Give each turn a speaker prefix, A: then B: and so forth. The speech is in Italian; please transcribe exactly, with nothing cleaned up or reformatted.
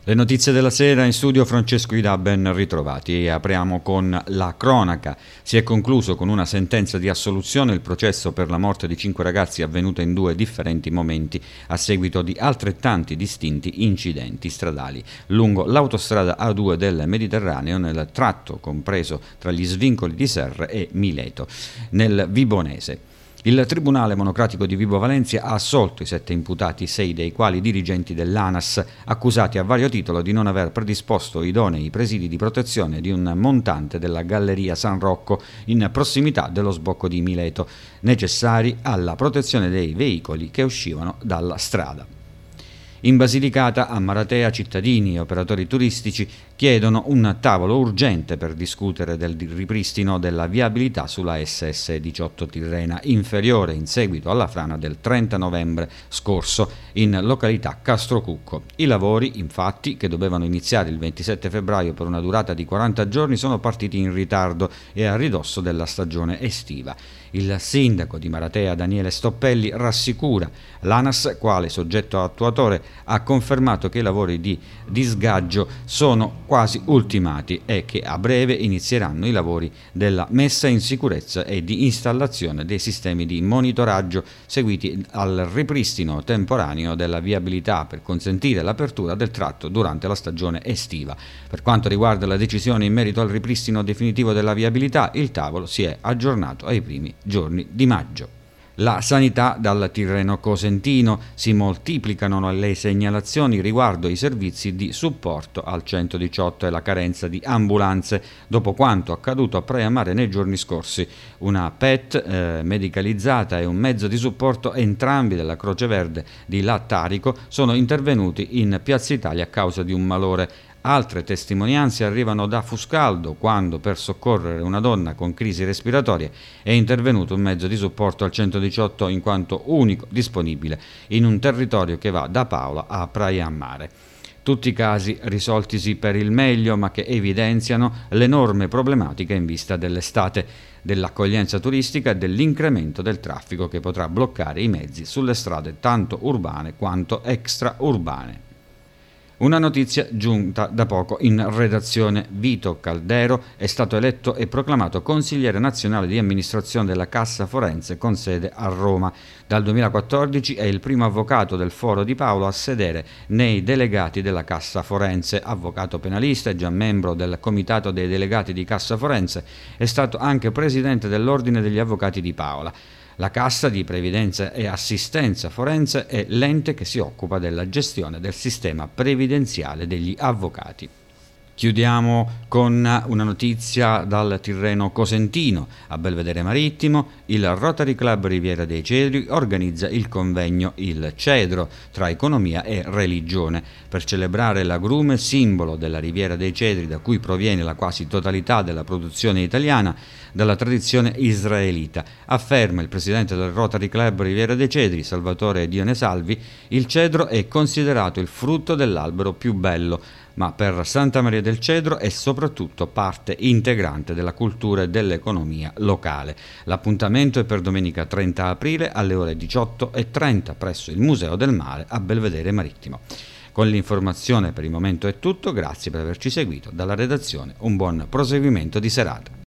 A: Le notizie della sera in studio Francesco Idà, ben ritrovati, e apriamo con la cronaca. Si è concluso con una sentenza di assoluzione il processo per la morte di cinque ragazzi avvenuta in due differenti momenti a seguito di altrettanti distinti incidenti stradali lungo l'autostrada A due del Mediterraneo nel tratto compreso tra gli svincoli di Serre e Mileto, nel Vibonese. Il Tribunale Monocratico di Vibo Valentia ha assolto i sette imputati, sei dei quali dirigenti dell'ANAS, accusati a vario titolo di non aver predisposto idonei presidi di protezione di un montante della Galleria San Rocco in prossimità dello sbocco di Mileto, necessari alla protezione dei veicoli che uscivano dalla strada. In Basilicata, a Maratea, cittadini e operatori turistici chiedono un tavolo urgente per discutere del ripristino della viabilità sulla S S diciotto Tirrena, inferiore in seguito alla frana del trenta novembre scorso in località Castrocucco. I lavori, infatti, che dovevano iniziare il ventisette febbraio per una durata di quaranta giorni, sono partiti in ritardo e a ridosso della stagione estiva. Il sindaco di Maratea, Daniele Stoppelli, rassicura l'ANAS, quale soggetto attuatore, ha confermato che i lavori di disgaggio sono quasi ultimati e che a breve inizieranno i lavori della messa in sicurezza e di installazione dei sistemi di monitoraggio seguiti al ripristino temporaneo della viabilità per consentire l'apertura del tratto durante la stagione estiva. Per quanto riguarda la decisione in merito al ripristino definitivo della viabilità, il tavolo si è aggiornato ai primi giorni di maggio. La sanità dal Tirreno Cosentino: si moltiplicano le segnalazioni riguardo i servizi di supporto al centodiciotto e la carenza di ambulanze dopo quanto accaduto a Praia Mare nei giorni scorsi. Una P E T eh, medicalizzata e un mezzo di supporto, entrambi della Croce Verde di Lattarico, sono intervenuti in Piazza Italia a causa di un malore. Altre testimonianze arrivano da Fuscaldo, quando per soccorrere una donna con crisi respiratorie è intervenuto un mezzo di supporto al centodiciotto in quanto unico disponibile in un territorio che va da Paola a Praia Mare. Tutti casi risoltisi per il meglio, ma che evidenziano l'enorme problematica in vista dell'estate, dell'accoglienza turistica e dell'incremento del traffico che potrà bloccare i mezzi sulle strade tanto urbane quanto extraurbane. Una notizia giunta da poco in redazione: Vito Caldero è stato eletto e proclamato consigliere nazionale di amministrazione della Cassa Forense con sede a Roma. Dal duemilaquattordici è il primo avvocato del Foro di Paolo a sedere nei delegati della Cassa Forense. Avvocato penalista e già membro del Comitato dei Delegati di Cassa Forense, è stato anche presidente dell'Ordine degli Avvocati di Paola. La Cassa di Previdenza e Assistenza Forense è l'ente che si occupa della gestione del sistema previdenziale degli avvocati. Chiudiamo con una notizia dal Tirreno Cosentino. A Belvedere Marittimo, il Rotary Club Riviera dei Cedri organizza il convegno Il Cedro tra economia e religione per celebrare l'agrume, simbolo della Riviera dei Cedri, da cui proviene la quasi totalità della produzione italiana, dalla tradizione israelita. Afferma il presidente del Rotary Club Riviera dei Cedri, Salvatore Dione Salvi: il cedro è considerato il frutto dell'albero più bello, ma per Santa Maria del Cedro è soprattutto parte integrante della cultura e dell'economia locale. L'appuntamento è per domenica trenta aprile alle ore diciotto e trenta presso il Museo del Mare a Belvedere Marittimo. Con l'informazione per il momento è tutto, grazie per averci seguito. Dalla redazione un buon proseguimento di serata.